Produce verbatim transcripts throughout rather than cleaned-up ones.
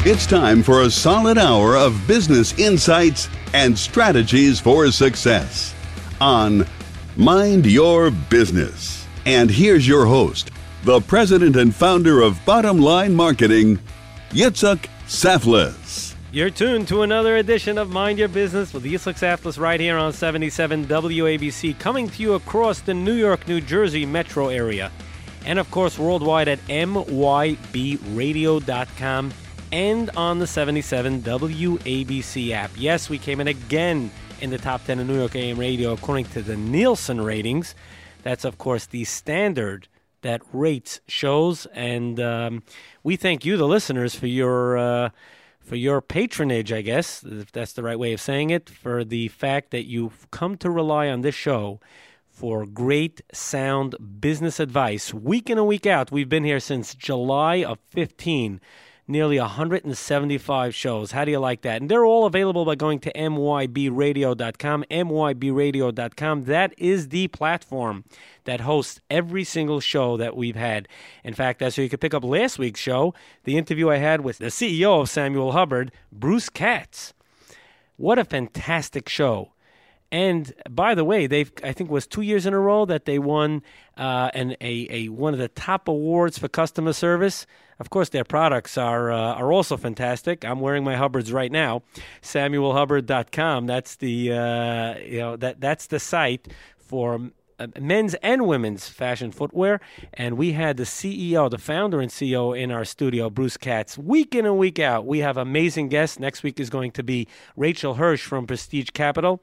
It's time for a solid hour of business insights and strategies for success on Mind Your Business. And here's your host, the president and founder of Bottom Line Marketing, Yitzhak Saftlas. You're tuned to another edition of Mind Your Business with Yitzhak Saftlas right here on seventy-seven W A B C, coming to you across the New York, New Jersey metro area. And, of course, worldwide at M Y B radio dot com and on the seventy-seven W A B C app. Yes, we came in again in the top ten of New York A M radio according to the Nielsen ratings. That's, of course, the standard that rates shows. And um, we thank you, the listeners, for your uh, for your patronage, I guess, if that's the right way of saying it, for the fact that you've come to rely on this show for great sound business advice. Week in and week out, we've been here since July of fifteen. Nearly one hundred seventy-five shows. How do you like that? And they're all available by going to M Y B radio dot com, M Y B radio dot com. That is the platform that hosts every single show that we've had. In fact, that's where you could pick up last week's show, the interview I had with the C E O of Samuel Hubbard, Bruce Katz. What a fantastic show. And by the way, they've I think it was two years in a row that they won uh, an, a, a one of the top awards for customer service. Of course, their products are uh, are also fantastic. I'm wearing my Hubbards right now. Samuel Hubbard dot com. That's the uh, you know that that's the site for uh, men's and women's fashion footwear. And we had the C E O, the founder and C E O, in our studio, Bruce Katz, week in and week out. We have amazing guests. Next week is going to be Rachel Hirsch from Prestige Capital.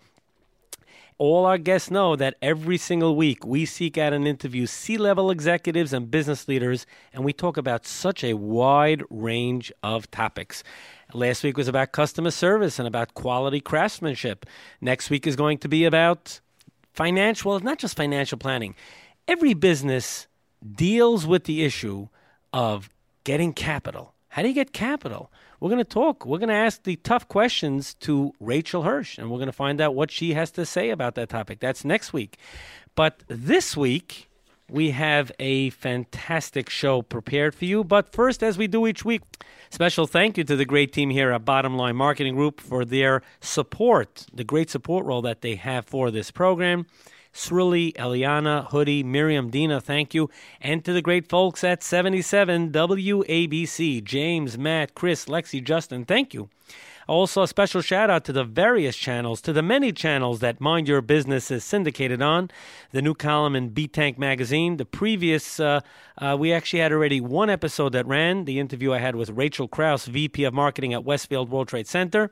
All our guests know that every single week we seek out and interview C-level executives and business leaders, and we talk about such a wide range of topics. Last week was about customer service and about quality craftsmanship. Next week is going to be about financial, well, not just financial planning. Every business deals with the issue of getting capital. How do you get capital? We're going to talk. We're going to ask the tough questions to Rachel Hirsch, and we're going to find out what she has to say about that topic. That's next week. But this week, we have a fantastic show prepared for you. But first, as we do each week, special thank you to the great team here at Bottom Line Marketing Group for their support, the great support role that they have for this program. Srili, Eliana, Hoodie, Miriam, Dina, thank you. And to the great folks at seventy-seven W A B C, James, Matt, Chris, Lexi, Justin, thank you. Also, a special shout out to the various channels, to the many channels that Mind Your Business is syndicated on. The new column in B-Tank magazine. The previous, uh, uh, we actually had already one episode that ran, the interview I had with Rachel Krause, V P of Marketing at Westfield World Trade Center.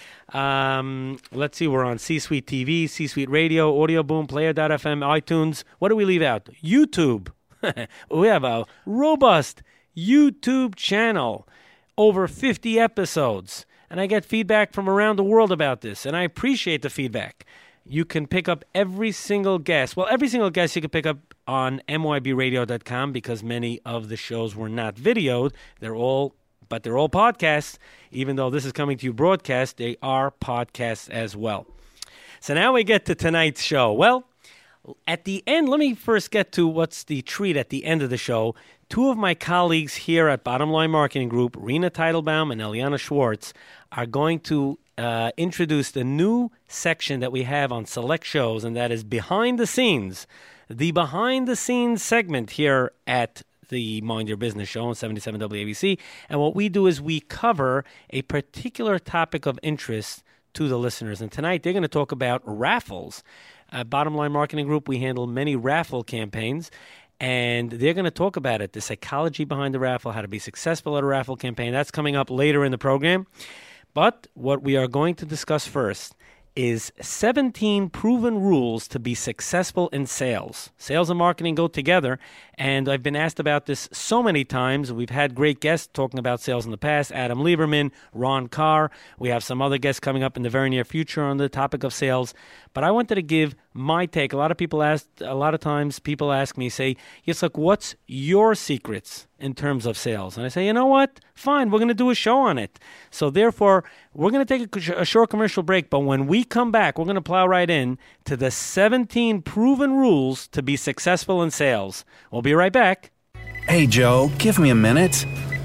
Um, let's see, we're on C-Suite T V, C-Suite Radio, Audio Boom, Player dot F M, iTunes. What do we leave out? YouTube. We have a robust YouTube channel, over fifty episodes. And I get feedback from around the world about this, and I appreciate the feedback. You can pick up every single guest. Well, every single guest you can pick up on M Y B radio dot com because many of the shows were not videoed. They're all But they're all podcasts. Even though this is coming to you broadcast, they are podcasts as well. So now we get to tonight's show. Well, at the end, let me first get to what's the treat at the end of the show. Two of my colleagues here at Bottom Line Marketing Group, Rena Teitelbaum and Eliana Schwartz, are going to uh, introduce the new section that we have on select shows, and that is Behind the Scenes. The Behind the Scenes segment here at the Mind Your Business show on seventy-seven W A B C. And what we do is we cover a particular topic of interest to the listeners. And tonight they're going to talk about raffles. At Bottom Line Marketing Group, we handle many raffle campaigns. And they're going to talk about it, the psychology behind the raffle, how to be successful at a raffle campaign. That's coming up later in the program. But what we are going to discuss first is seventeen proven rules to be successful in sales. Sales and marketing go together, and I've been asked about this so many times. We've had great guests talking about sales in the past, Adam Lieberman, Ron Carr. We have some other guests coming up in the very near future on the topic of sales. But I wanted to give my take. A lot of people ask, a lot of times people ask me, say, yes, look, what's your secrets in terms of sales? And I say, you know what? Fine, we're going to do a show on it. So therefore, we're going to take a, a short commercial break. But when we come back, we're going to plow right in to the seventeen proven rules to be successful in sales. We'll be right back. Hey, Joe, give me a minute.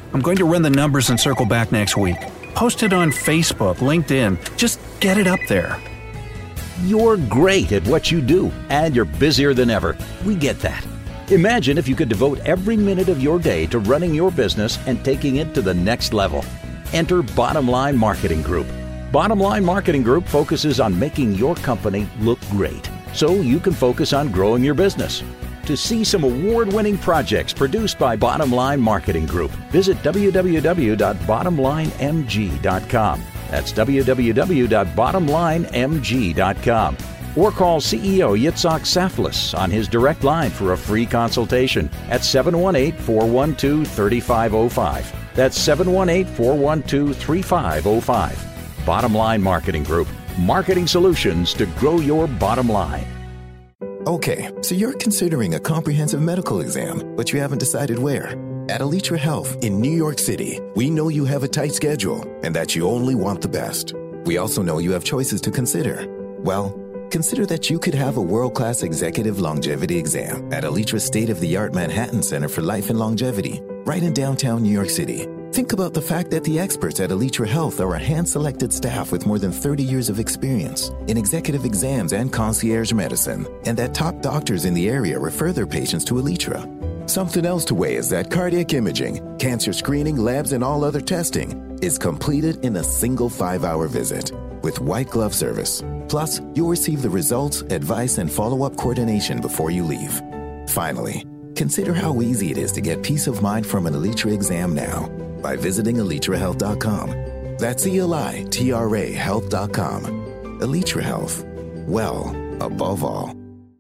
I'm going to run the numbers and circle back next week. Post it on Facebook, LinkedIn. Just get it up there. You're great at what you do, and you're busier than ever. We get that. Imagine if you could devote every minute of your day to running your business and taking it to the next level. Enter Bottom Line Marketing Group. Bottom Line Marketing Group focuses on making your company look great, so you can focus on growing your business. To see some award-winning projects produced by Bottom Line Marketing Group, visit w w w dot bottom line m g dot com. That's w w w dot bottom line m g dot com. Or call C E O Yitzhak Saflis on his direct line for a free consultation at seven one eight, four one two, three five zero five. That's seven one eight, four one two, three five zero five. Bottom Line Marketing Group. Marketing solutions to grow your bottom line. Okay, so you're considering a comprehensive medical exam, but you haven't decided where. At Alitra Health in New York City, we know you have a tight schedule and that you only want the best. We also know you have choices to consider. Well, consider that you could have a world-class executive longevity exam at Alitra's state-of-the-art Manhattan Center for Life and Longevity, right in downtown New York City. Think about the fact that the experts at Alitra Health are a hand-selected staff with more than thirty years of experience in executive exams and concierge medicine, and that top doctors in the area refer their patients to Alitra. Something else to weigh is that cardiac imaging, cancer screening, labs, and all other testing is completed in a single five-hour visit with white glove service. Plus, you'll receive the results, advice, and follow-up coordination before you leave. Finally, consider how easy it is to get peace of mind from an Alitra exam now by visiting alitra health dot com. That's E L I T R A health dot com. Alitra Health. Well, above all.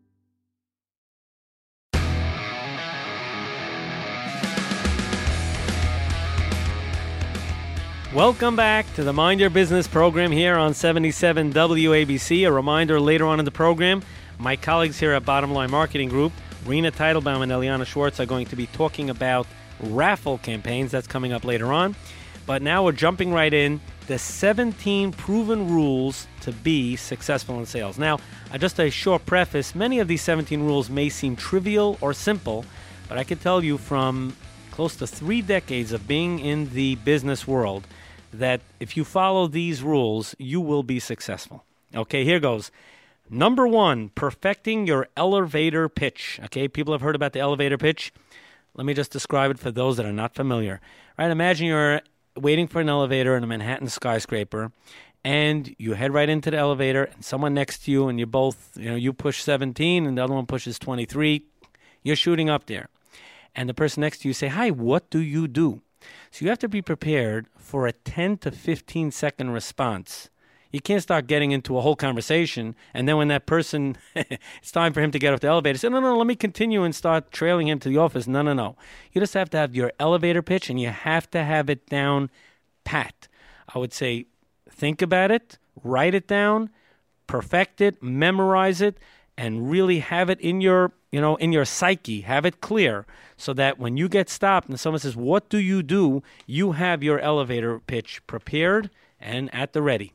Welcome back to the Mind Your Business program here on seventy-seven W A B C. A reminder later on in the program, my colleagues here at Bottom Line Marketing Group, Rena Teitelbaum and Eliana Schwartz, are going to be talking about raffle campaigns. That's coming up later on. But now we're jumping right in. The seventeen proven rules to be successful in sales. Now, uh, just a short preface, many of these seventeen rules may seem trivial or simple, but I can tell you from close to three decades of being in the business world that if you follow these rules, you will be successful. Okay, here goes. Number one, perfecting your elevator pitch. Okay, people have heard about the elevator pitch. Let me just describe it for those that are not familiar. Right, imagine you're waiting for an elevator in a Manhattan skyscraper, and you head right into the elevator, and someone next to you, and you both, you know, you push seventeen, and the other one pushes twenty-three. You're shooting up there. And the person next to you say, "Hi, what do you do?" So you have to be prepared for a ten to fifteen second response. You can't start getting into a whole conversation, and then when that person, it's time for him to get off the elevator, say, no, no, no, let me continue and start trailing him to the office. No, no, no. You just have to have your elevator pitch, and you have to have it down pat. I would say think about it, write it down, perfect it, memorize it, and really have it in your, you know, in your psyche, have it clear, so that when you get stopped and someone says, what do you do? You have your elevator pitch prepared and at the ready.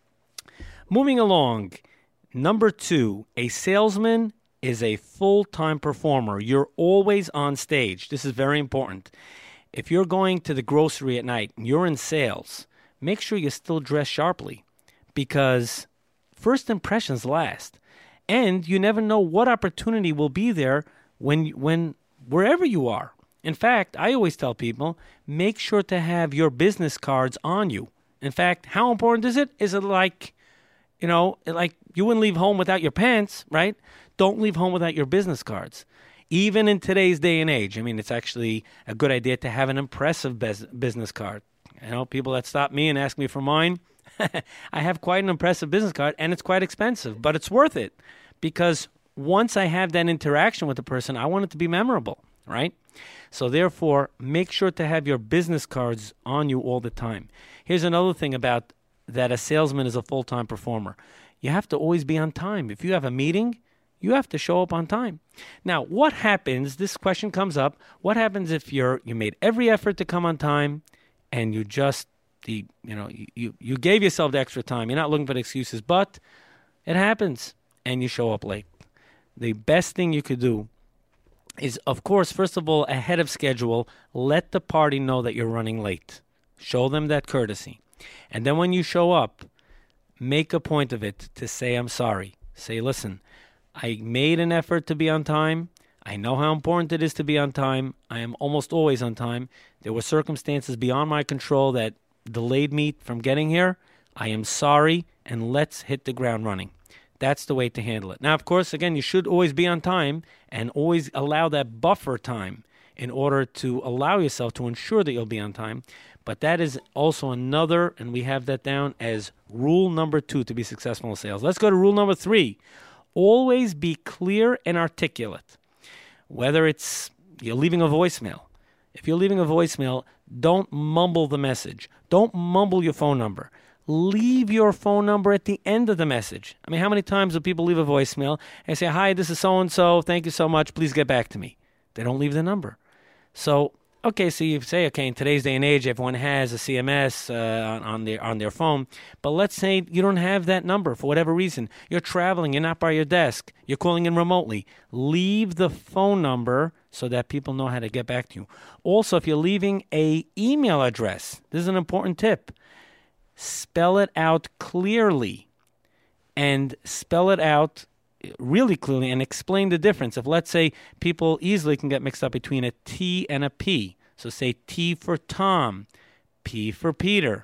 Moving along, number two, a salesman is a full-time performer. You're always on stage. This is very important. If you're going to the grocery at night and you're in sales, make sure you still dress sharply, because first impressions last. And you never know what opportunity will be there when, when wherever you are. In fact, I always tell people, make sure to have your business cards on you. In fact, how important is it? Is it like, you know, like you wouldn't leave home without your pants, right? Don't leave home without your business cards. Even in today's day and age, I mean, it's actually a good idea to have an impressive bes- business card. You know, people that stop me and ask me for mine, I have quite an impressive business card, and it's quite expensive, but it's worth it, because once I have that interaction with the person, I want it to be memorable, right? So therefore, make sure to have your business cards on you all the time. Here's another thing about that a salesman is a full-time performer. You have to always be on time. If you have a meeting, you have to show up on time. Now, what happens, this question comes up, what happens if you're you made every effort to come on time and you just, the you know, you, you gave yourself the extra time. You're not looking for the excuses, but it happens and you show up late. The best thing you could do is, of course, first of all, ahead of schedule, let the party know that you're running late. Show them that courtesy. And then when you show up, make a point of it to say, I'm sorry. Say, listen, I made an effort to be on time. I know how important it is to be on time. I am almost always on time. There were circumstances beyond my control that delayed me from getting here. I am sorry, and let's hit the ground running. That's the way to handle it. Now, of course, again, you should always be on time and always allow that buffer time in order to allow yourself to ensure that you'll be on time. But that is also another, and we have that down as rule number two to be successful in sales. Let's go to rule number three. Always be clear and articulate. Whether it's you're leaving a voicemail. If you're leaving a voicemail, don't mumble the message. Don't mumble your phone number. Leave your phone number at the end of the message. I mean, how many times do people leave a voicemail and say, hi, this is so-and-so, thank you so much, please get back to me. They don't leave the number. So, okay, so you say, okay, in today's day and age, everyone has a C M S uh, on, on, their, on their phone. But let's say you don't have that number for whatever reason. You're traveling, you're not by your desk, you're calling in remotely. Leave the phone number so that people know how to get back to you. Also, if you're leaving a email address, this is an important tip. Spell it out clearly and spell it out really clearly and explain the difference. If, let's say, people easily can get mixed up between a T and a P. So say T for Tom, P for Peter.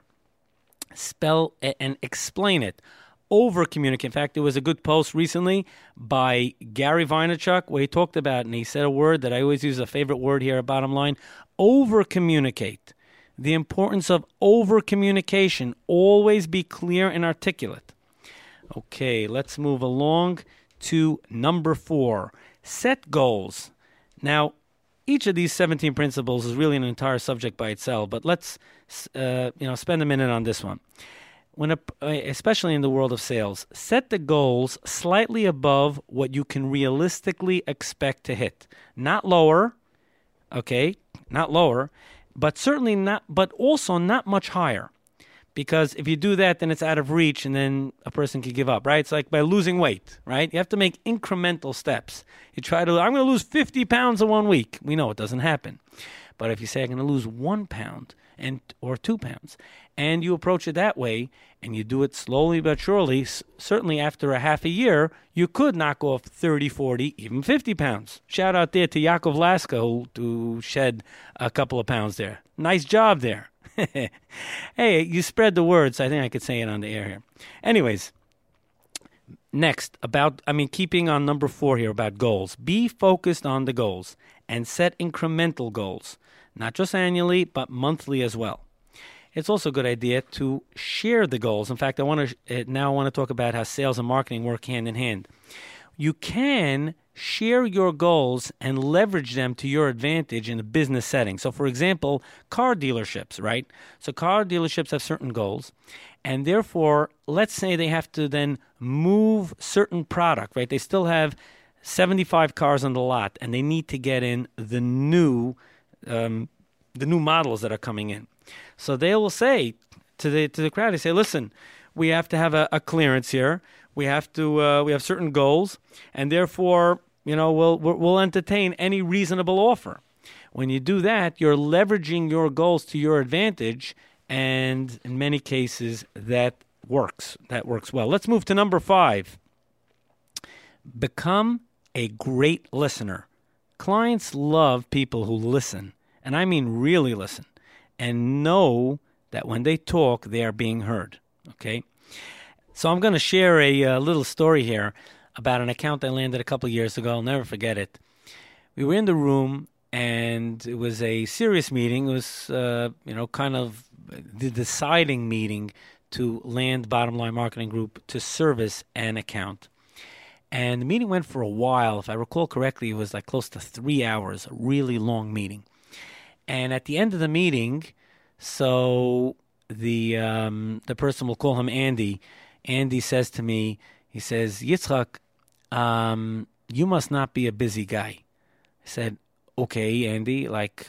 Spell and explain it. Over-communicate. In fact, there was a good post recently by Gary Vaynerchuk where he talked about, and he said a word that I always use, a favorite word here at Bottom Line, over-communicate. The importance of over-communication. Always be clear and articulate. Okay, let's move along to number four. Set goals. Now, each of these seventeen principles is really an entire subject by itself, but let's uh, you know spend a minute on this one. When a, especially in the world of sales, set the goals slightly above what you can realistically expect to hit. Not lower, okay, not lower, but certainly not, but also not much higher. Because if you do that, then it's out of reach and then a person can give up, right? It's like by losing weight, right? You have to make incremental steps. You try to, I'm going to lose fifty pounds in one week. We know it doesn't happen. But if you say, I'm going to lose one pound and or two pounds, and you approach it that way, and you do it slowly but surely, certainly after a half a year, you could knock off thirty, forty, even fifty pounds. Shout out there to Yaakov Laska, who, who shed a couple of pounds there. Nice job there. Hey, you spread the word, so I think I could say it on the air here. Anyways, next, about, I mean, keeping on number four here about goals. Be focused on the goals and set incremental goals, not just annually, but monthly as well. It's also a good idea to share the goals. In fact, I want to now I want to talk about how sales and marketing work hand in hand. You can share your goals and leverage them to your advantage in a business setting. So, for example, car dealerships, right? So car dealerships have certain goals, and therefore, let's say they have to then move certain product, right? They still have seventy-five cars on the lot, and they need to get in the new, um, the new models that are coming in. So they will say to the to the crowd, they say, "Listen, we have to have a, a clearance here. We have to uh, we have certain goals, and therefore, you know, we'll we'll entertain any reasonable offer." When you do that, you're leveraging your goals to your advantage, and in many cases, that works. That works well. Let's move to number five. Become a great listener. Clients love people who listen, and I mean really listen, and know that when they talk, they are being heard. Okay? So I'm going to share a uh, little story here about an account I landed a couple of years ago. I'll never forget it. We were in the room, and it was a serious meeting. It was, uh, you know, kind of the deciding meeting to land Bottom Line Marketing Group to service an account. And the meeting went for a while. If I recall correctly, it was like close to three hours, a really long meeting. And at the end of the meeting, so the um, the person, we'll call him Andy, Andy says to me, he says, Yitzchak, um, you must not be a busy guy. I said, okay, Andy, like,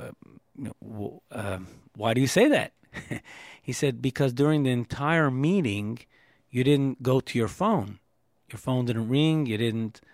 uh, uh, why do you say that? He said, because during the entire meeting, you didn't go to your phone. Your phone didn't ring. You didn't,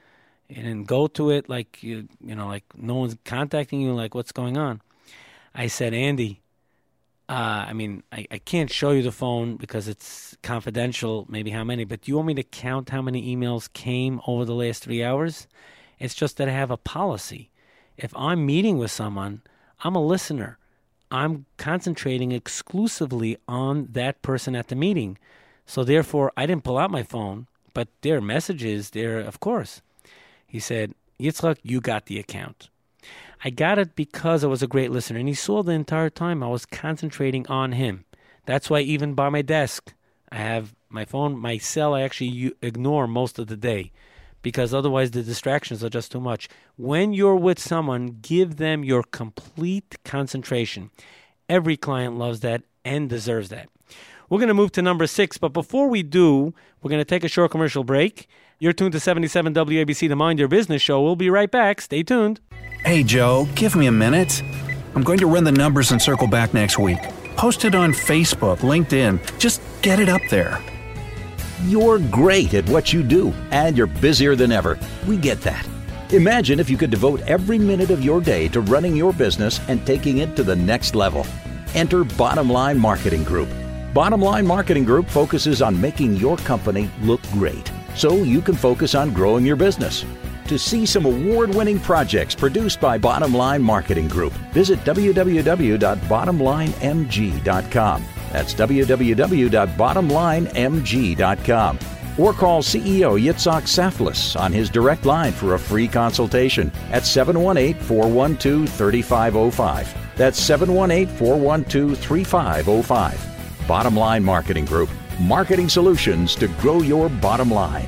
and go to it like you, you know, like no one's contacting you, like what's going on. I said, Andy, uh, I mean, I, I can't show you the phone because it's confidential, maybe how many, but do you want me to count how many emails came over the last three hours? It's just that I have a policy. If I'm meeting with someone, I'm a listener. I'm concentrating exclusively on that person at the meeting. So therefore, I didn't pull out my phone, but their messages there, of course. He said, Yitzchak, you got the account. I got it because I was a great listener, and he saw the entire time I was concentrating on him. That's why even by my desk, I have my phone, my cell, I actually ignore most of the day because otherwise the distractions are just too much. When you're with someone, give them your complete concentration. Every client loves that and deserves that. We're going to move to number six, but before we do, we're going to take a short commercial break. You're tuned to seventy-seven W A B C, the Mind Your Business Show. We'll be right back. Stay tuned. Hey, Joe, give me a minute. I'm going to run the numbers and circle back next week. Post it on Facebook, LinkedIn. Just get it up there. You're great at what you do, and you're busier than ever. We get that. Imagine if you could devote every minute of your day to running your business and taking it to the next level. Enter Bottom Line Marketing Group. Bottom Line Marketing Group focuses on making your company look great, so you can focus on growing your business. To see some award-winning projects produced by Bottom Line Marketing Group, visit w w w dot bottom line m g dot com. That's w w w dot bottom line m g dot com. Or call C E O Yitzhak Saflis on his direct line for a free consultation at seven one eight, four one two, three five zero five. That's seven one eight, four one two, three five zero five. Bottom Line Marketing Group. Marketing solutions to grow your bottom line.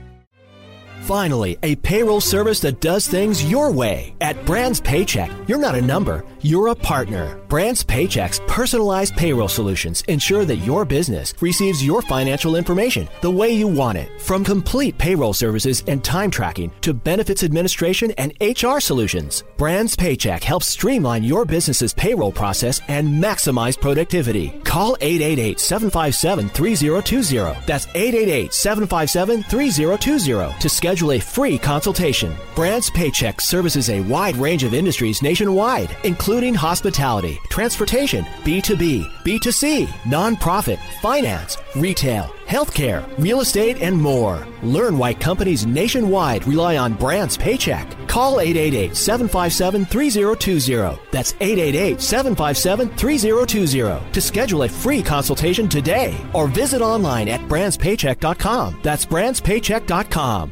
Finally, a payroll service that does things your way. At Brands Paycheck, you're not a number, you're a partner. Brands Paycheck's personalized payroll solutions ensure that your business receives your financial information the way you want it. From complete payroll services and time tracking to benefits administration and H R solutions, Brands Paycheck helps streamline your business's payroll process and maximize productivity. Call eight eight eight, seven five seven, three zero two zero. That's eight eight eight, seven five seven, three zero two zero to schedule a free consultation. Brands Paycheck services a wide range of industries nationwide, including hospitality, transportation, B two B, B two C, nonprofit, finance, retail, healthcare, real estate, and more. Learn why companies nationwide rely on Brands Paycheck. Call eight eight eight, seven five seven, three zero two zero. That's eight eight eight, seven five seven, three zero two zero to schedule a free consultation today or visit online at brands paycheck dot com. That's brands paycheck dot com.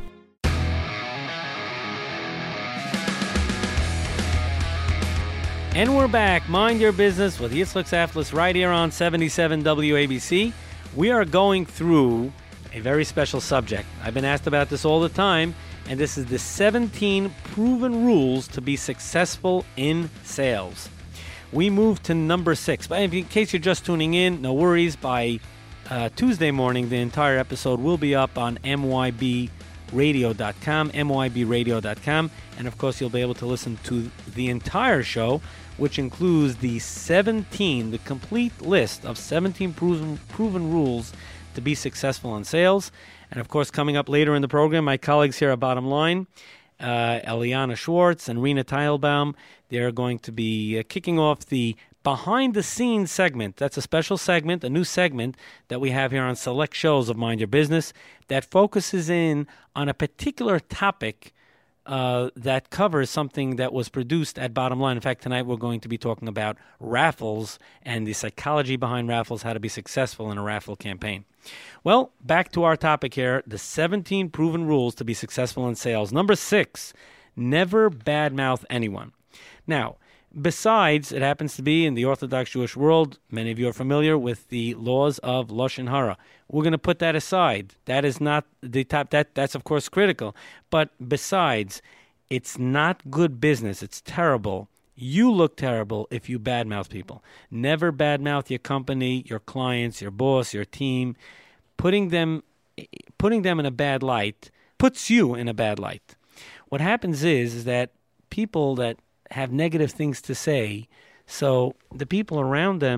And we're back. Mind Your Business with Yitzchak Saflis right here on seventy-seven W A B C. We are going through a very special subject. I've been asked about this all the time, and this is the seventeen proven rules to be successful in sales. We move to number six. But in case you're just tuning in, no worries. By uh, Tuesday morning, the entire episode will be up on m y b radio dot com, m y b radio dot com. And, of course, you'll be able to listen to the entire show, which includes the seventeen, the complete list of seventeen proven, proven rules to be successful in sales. And, of course, coming up later in the program, my colleagues here at Bottom Line, uh, Eliana Schwartz and Rena Teilbaum, they're going to be uh, kicking off the behind-the-scenes segment. That's a special segment, a new segment that we have here on select shows of Mind Your Business that focuses in on a particular topic Uh, that covers something that was produced at Bottom Line. In fact, tonight we're going to be talking about raffles and the psychology behind raffles, how to be successful in a raffle campaign. Well, back to our topic here, the seventeen proven rules to be successful in sales. Number six, never badmouth anyone. Now, besides, it happens to be in the Orthodox Jewish world, many of you are familiar with the laws of Lashon Hara. We're going to put that aside. That is not the top, that, that's of course critical. But besides, it's not good business. It's terrible. You look terrible if you badmouth people. Never badmouth your company, your clients, your boss, your team. Putting them, putting them in a bad light puts you in a bad light. What happens is, is that people that have negative things to say, so the people around them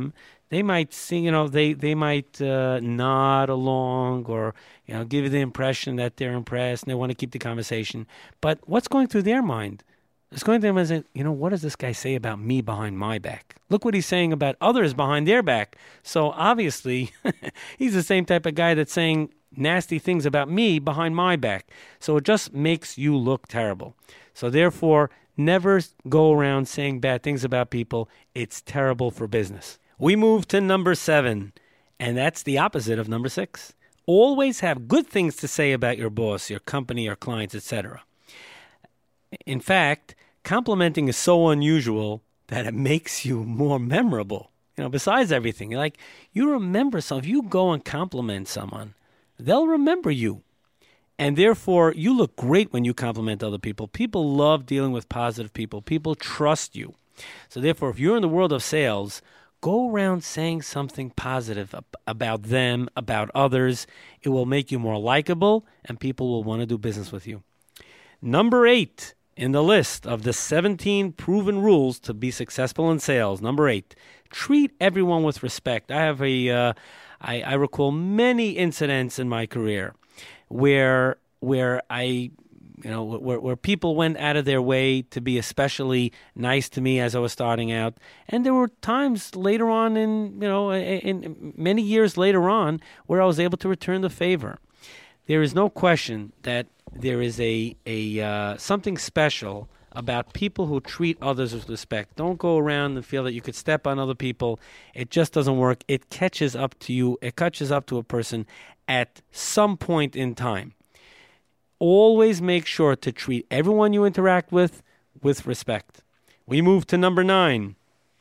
they might sing, you know, they, they might uh, nod along or, you know, give you the impression that they're impressed and they want to keep the conversation. But what's going through their mind? It's going through their mind, you know, what does this guy say about me behind my back? Look what he's saying about others behind their back. So obviously, he's the same type of guy that's saying nasty things about me behind my back. So it just makes you look terrible. So therefore, never go around saying bad things about people. It's terrible for business. We move to number seven, and that's the opposite of number six. Always have good things to say about your boss, your company, your clients, et cetera. In fact, complimenting is so unusual that it makes you more memorable. You know, besides everything, like you remember some. If you go and compliment someone, they'll remember you. And therefore, you look great when you compliment other people. People love dealing with positive people. People trust you. So therefore, if you're in the world of sales, go around saying something positive about them, about others. It will make you more likable, and people will want to do business with you. Number eight in the list of the seventeen proven rules to be successful in sales. Number eight, treat everyone with respect. I have a, uh, I, I recall many incidents in my career where where I, you know, where, where people went out of their way to be especially nice to me as I was starting out. And there were times later on in, you know, in, in many years later on where I was able to return the favor. There is no question that there is a, a uh, something special about people who treat others with respect. Don't go around and feel that you could step on other people. It just doesn't work. It catches up to you. It catches up to a person at some point in time. Always make sure to treat everyone you interact with with respect. We move to number nine.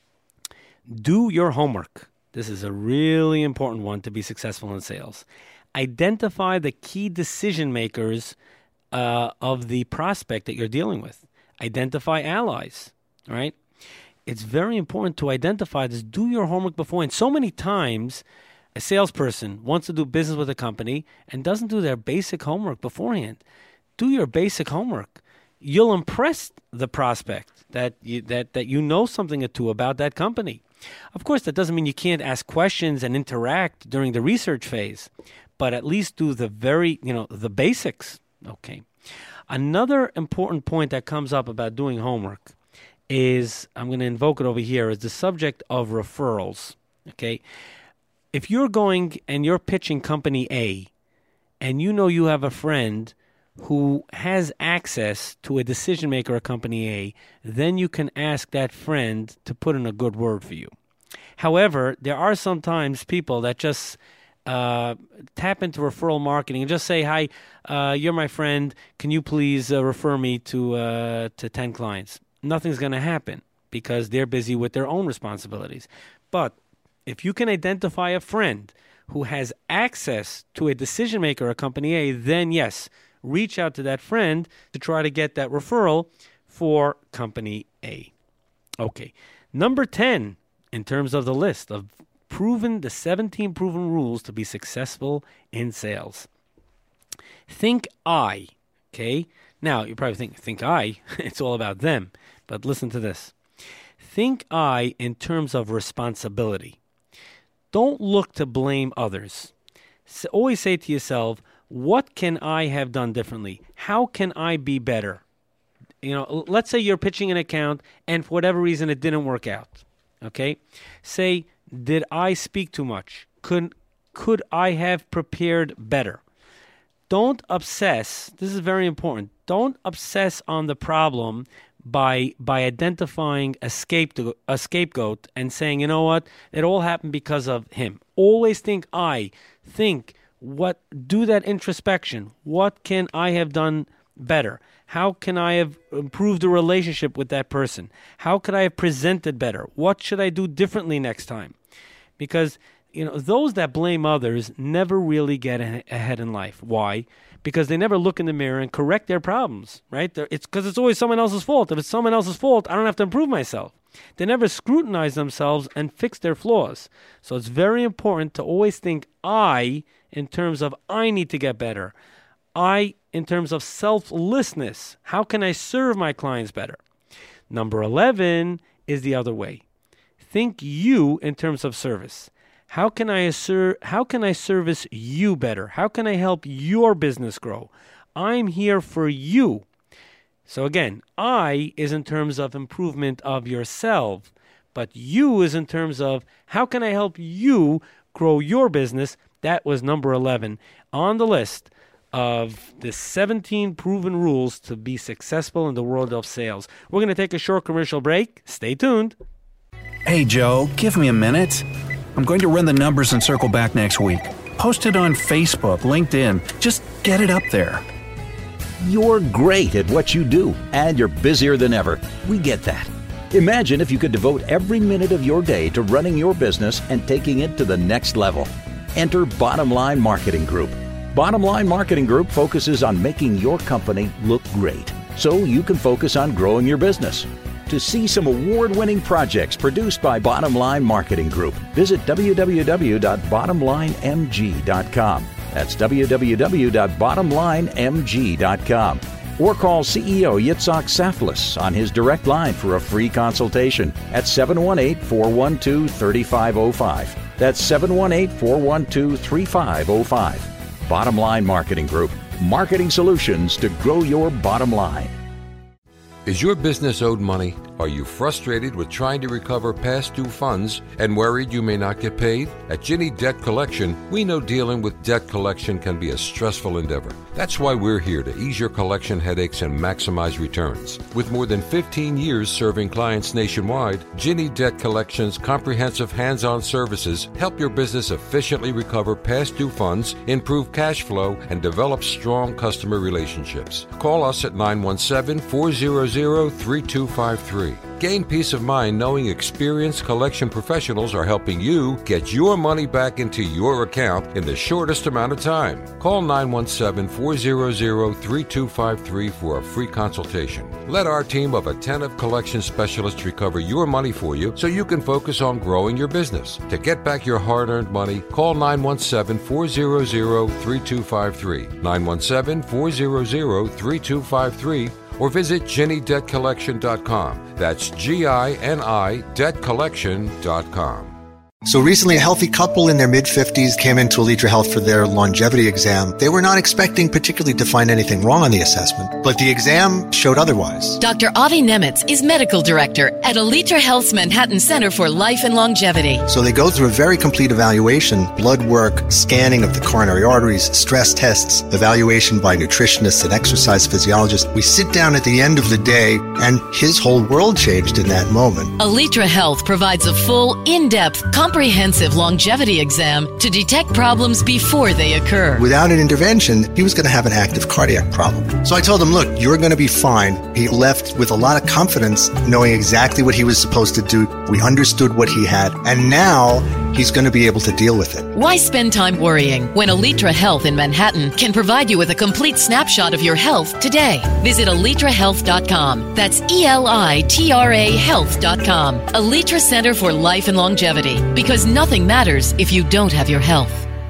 Do your homework. This is a really important one to be successful in sales. Identify the key decision makers uh, of the prospect that you're dealing with. Identify allies, right? It's very important to identify this. Do your homework before. And so many times, a salesperson wants to do business with a company and doesn't do their basic homework beforehand. Do your basic homework. You'll impress the prospect that you, that, that you know something or two about that company. Of course, that doesn't mean you can't ask questions and interact during the research phase, but at least do the very, you know, the basics. Okay. Another important point that comes up about doing homework is, I'm going to invoke it over here, is the subject of referrals. Okay. If you're going and you're pitching company A and you know you have a friend who has access to a decision maker at company A, then you can ask that friend to put in a good word for you. However, there are sometimes people that just uh, tap into referral marketing and just say, hi, uh, you're my friend. Can you please uh, refer me to uh, to ten clients? Nothing's going to happen because they're busy with their own responsibilities. But if you can identify a friend who has access to a decision maker at company A, then yes, reach out to that friend to try to get that referral for company A. Okay. Number ten, in terms of the list of proven, the seventeen proven rules to be successful in sales. Think I. Okay. Now, you probably think, think I, it's all about them. But listen to this. Think I in terms of responsibility. Don't look to blame others. So always say to yourself, what can I have done differently? How can I be better? You know, let's say you're pitching an account and for whatever reason it didn't work out. Okay? Say, did I speak too much? Could, could I have prepared better? Don't obsess. This is very important. Don't obsess on the problem by by identifying a scapegoat, a scapegoat and saying, you know what, it all happened because of him. Always think I. Think, what, do that introspection. What can I have done better? How can I have improved the relationship with that person? How could I have presented better? What should I do differently next time? Because, you know, those that blame others never really get ahead in life. Why? Because they never look in the mirror and correct their problems, right? They're, it's because it's always someone else's fault. If it's someone else's fault, I don't have to improve myself. They never scrutinize themselves and fix their flaws. So it's very important to always think I in terms of I need to get better. I in terms of selflessness. How can I serve my clients better? Number eleven is the other way. Think you in terms of service. How can I assur- how can I service you better? How can I help your business grow? I'm here for you. So again, I is in terms of improvement of yourself, but you is in terms of how can I help you grow your business? That was number eleven on the list of the seventeen proven rules to be successful in the world of sales. We're going to take a short commercial break. Stay tuned. Hey, Joe, give me a minute. I'm going to run the numbers and circle back next week. Post it on Facebook, LinkedIn. Just get it up there. You're great at what you do, and you're busier than ever. We get that. Imagine if you could devote every minute of your day to running your business and taking it to the next level. Enter Bottom Line Marketing Group. Bottom Line Marketing Group focuses on making your company look great, so you can focus on growing your business. To see some award-winning projects produced by Bottom Line Marketing Group, visit w w w dot bottom line m g dot com. That's w w w dot bottom line m g dot com. Or call C E O Yitzhak Saflis on his direct line for a free consultation at seven one eight, four one two, three five zero five. That's seven one eight, four one two, three five zero five. Bottom Line Marketing Group. Marketing solutions to grow your bottom line. Is your business owed money? Are you frustrated with trying to recover past due funds and worried you may not get paid? At Ginny Debt Collection, we know dealing with debt collection can be a stressful endeavor. That's why we're here to ease your collection headaches and maximize returns. With more than fifteen years serving clients nationwide, Ginny Debt Collection's comprehensive hands-on services help your business efficiently recover past due funds, improve cash flow, and develop strong customer relationships. Call us at nine one seven, four zero zero, three two five three. Gain peace of mind knowing experienced collection professionals are helping you get your money back into your account in the shortest amount of time. Call nine one seven, four zero zero, three two five three for a free consultation. Let our team of attentive collection specialists recover your money for you so you can focus on growing your business. To get back your hard-earned money, call nine one seven, four zero zero, three two five three, nine one seven, four zero zero, three two five three, or visit Ginny Debt Collection dot com. That's G I N I Debt Collection dot com. So recently, a healthy couple in their mid-fifties came into Alitra Health for their longevity exam. They were not expecting particularly to find anything wrong on the assessment, but the exam showed otherwise. Doctor Avi Nemitz is medical director at Alitra Health's Manhattan Center for Life and Longevity. So they go through a very complete evaluation, blood work, scanning of the coronary arteries, stress tests, evaluation by nutritionists and exercise physiologists. We sit down at the end of the day, and his whole world changed in that moment. Alitra Health provides a full, in-depth, comprehensive comprehensive longevity exam to detect problems before they occur. Without an intervention, he was going to have an active cardiac problem. So I told him, look, you're going to be fine. He left with a lot of confidence, knowing exactly what he was supposed to do. We understood what he had, and now he's going to be able to deal with it. Why spend time worrying when Alitra Health in Manhattan can provide you with a complete snapshot of your health today? Visit alitra health dot com. That's E L I T R A health dot com. Alitra Center for Life and Longevity. Because nothing matters if you don't have your health.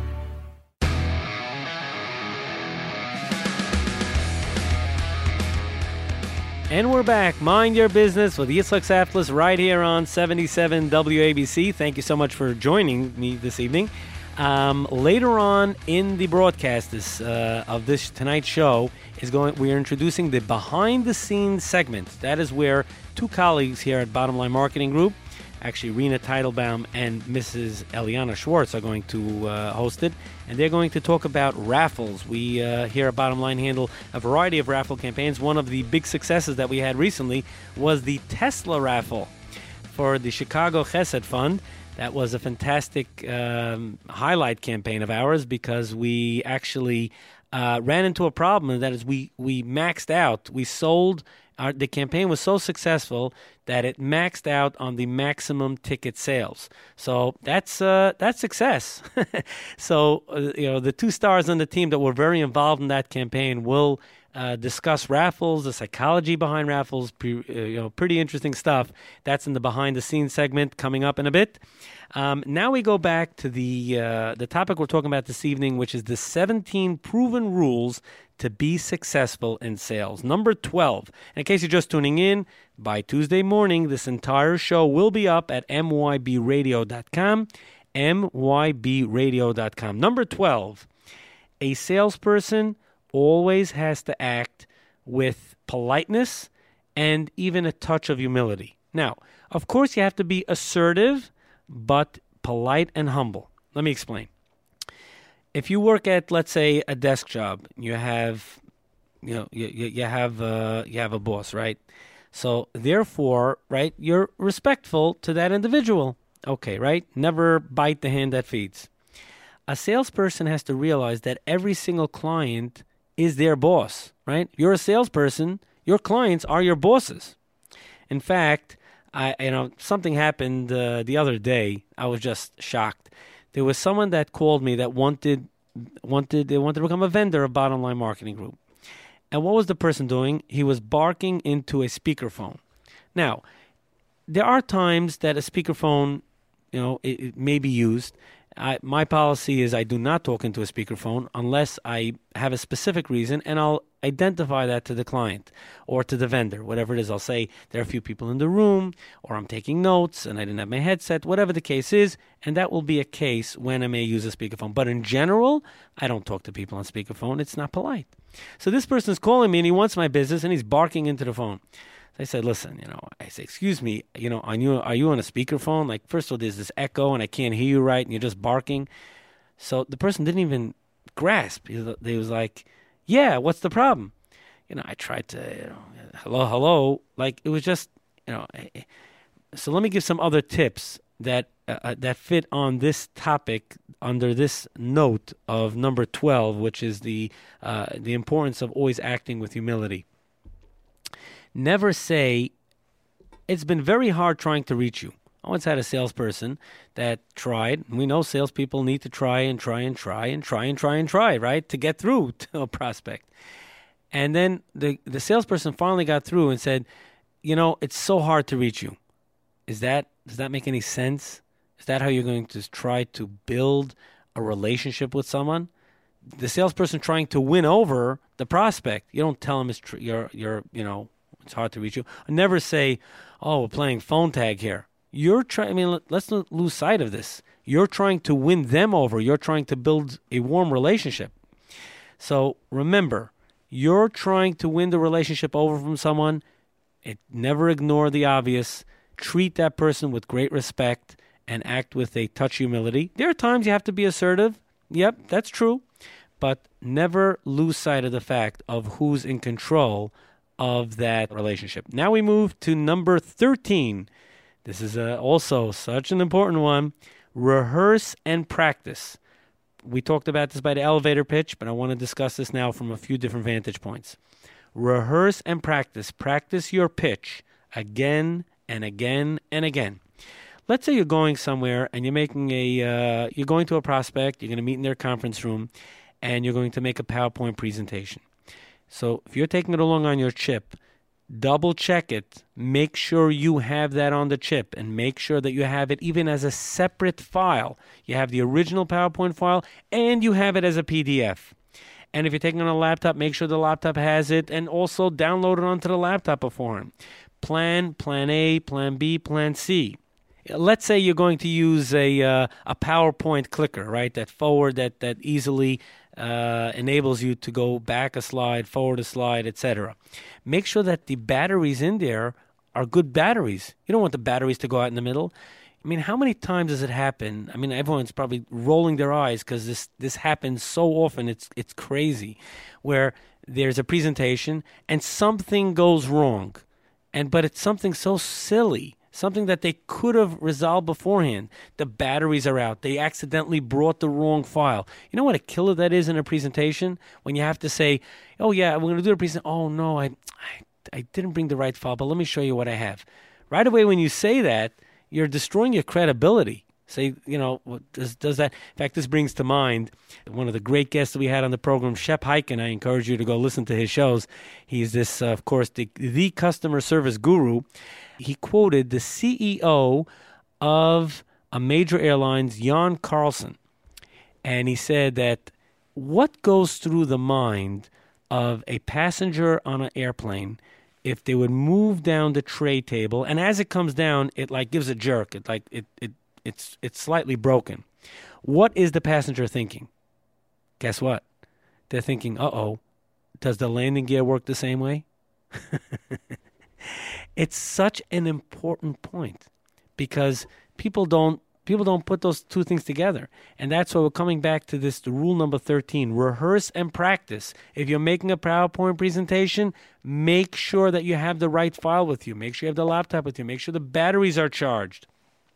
And we're back. Mind Your Business with Yitzhak Saflis right here on seventy-seven W A B C. Thank you so much for joining me this evening. Um, later on in the broadcast this, uh, of this tonight's show, is going. we are introducing the behind-the-scenes segment. That is where two colleagues here at Bottom Line Marketing Group, actually Rena Teitelbaum and Missus Eliana Schwartz, are going to uh, host it, and they're going to talk about raffles. We uh, here at Bottom Line handle a variety of raffle campaigns. One of the big successes that we had recently was the Tesla raffle for the Chicago Chesed Fund. That was a fantastic um, highlight campaign of ours because we actually uh, ran into a problem, and that is we, we maxed out. We sold, our, the campaign was so successful that it maxed out on the maximum ticket sales. So that's uh, that's success. so, uh, you know, the two stars on the team that were very involved in that campaign will uh, discuss raffles, the psychology behind raffles, pre, uh, you know, pretty interesting stuff. That's in the behind-the-scenes segment coming up in a bit. Um, now we go back to the uh, the topic we're talking about this evening, which is the seventeen proven rules to be successful in sales. Number twelve. And in case you're just tuning in, by Tuesday morning, this entire show will be up at m y b radio dot com, m y b radio dot com. Number twelve. A salesperson always has to act with politeness and even a touch of humility. Now, of course, you have to be assertive, but polite and humble. Let me explain. If you work at, let's say, a desk job, you have, you know, you, you, you have uh, you have a boss, right? So therefore, right, you're respectful to that individual. Okay, right? Never bite the hand that feeds. A salesperson has to realize that every single client is their boss, right? You're a salesperson. Your clients are your bosses. In fact, I, you know, something happened uh, the other day. I was just shocked. There was someone that called me that wanted wanted they wanted to become a vendor of Bottom Line Marketing Group. And what was the person doing? He was barking into a speakerphone. Now, there are times that a speakerphone, you know, it, it may be used. I, my policy is I do not talk into a speakerphone unless I have a specific reason, and I'll identify that to the client or to the vendor, whatever it is. I'll say there are a few people in the room, or I'm taking notes and I didn't have my headset, whatever the case is, and that will be a case when I may use a speakerphone. But in general, I don't talk to people on speakerphone. It's not polite. So this person's calling me and he wants my business and he's barking into the phone. I said, listen, you know, I said, excuse me, you know, are you, are you on a speakerphone? Like, first of all, there's this echo and I can't hear you right and you're just barking. So the person didn't even grasp. He was, he was like, yeah, what's the problem? You know, I tried to, you know, hello, hello. Like, it was just, you know. So let me give some other tips that uh, that fit on this topic under this note of number twelve, which is the uh, the importance of always acting with humility. Never say, it's been very hard trying to reach you. I once had a salesperson that tried. We know salespeople need to try and try and try and try and try and try, right, to get through to a prospect. And then the, the salesperson finally got through and said, you know, it's so hard to reach you. Is that, does that make any sense? Is that how you're going to try to build a relationship with someone? The salesperson trying to win over the prospect. You don't tell him it's tr- you're, you're, you know, it's hard to reach you. I never say, oh, we're playing phone tag here. You're trying, I mean, let's not lose sight of this. You're trying to win them over. You're trying to build a warm relationship. So remember, you're trying to win the relationship over from someone. It, never ignore the obvious. Treat that person with great respect and act with a touch of humility. There are times you have to be assertive. Yep, that's true. But never lose sight of the fact of who's in control of that relationship. Now we move to number thirteen. This is uh, also such an important one. Rehearse and practice. We talked about this by the elevator pitch, but I want to discuss this now from a few different vantage points. Rehearse and practice. Practice your pitch again and again and again. Let's say you're going somewhere and you're making a, uh, you're going to a prospect, you're going to meet in their conference room, and you're going to make a PowerPoint presentation. So if you're taking it along on your chip, double check it. Make sure you have that on the chip and make sure that you have it even as a separate file. You have the original PowerPoint file and you have it as a P D F. And if you're taking it on a laptop, make sure the laptop has it and also download it onto the laptop beforehand. Plan, plan A, plan B, plan C. Let's say you're going to use a uh, a PowerPoint clicker, right? That forward, that that easily uh, enables you to go back a slide, forward a slide, et cetera. Make sure that the batteries in there are good batteries. You don't want the batteries to go out in the middle. I mean, how many times does it happen? I mean, everyone's probably rolling their eyes because this this happens so often. It's it's crazy, where there's a presentation and something goes wrong, and but it's something so silly. Something that they could have resolved beforehand. The batteries are out. They accidentally brought the wrong file. You know what a killer that is in a presentation? When you have to say, oh, yeah, we're going to do a presentation. Oh, no, I, I, I didn't bring the right file, but let me show you what I have. Right away when you say that, you're destroying your credibility. Say, you know, does, does that, in fact, this brings to mind one of the great guests that we had on the program, Shep Hyken. I encourage you to go listen to his shows. He's this, uh, of course, the, the customer service guru. He quoted the C E O of a major airlines, Jan Carlson. And he said that what goes through the mind of a passenger on an airplane if they would move down the tray table, and as it comes down, it like gives a jerk. It like it it it's it's slightly broken. What is the passenger thinking? Guess what? They're thinking, uh-oh, does the landing gear work the same way? It's such an important point because people don't People don't put those two things together. And that's why we're coming back to this, the rule number thirteen, rehearse and practice. If you're making a PowerPoint presentation, make sure that you have the right file with you. Make sure you have the laptop with you. Make sure the batteries are charged.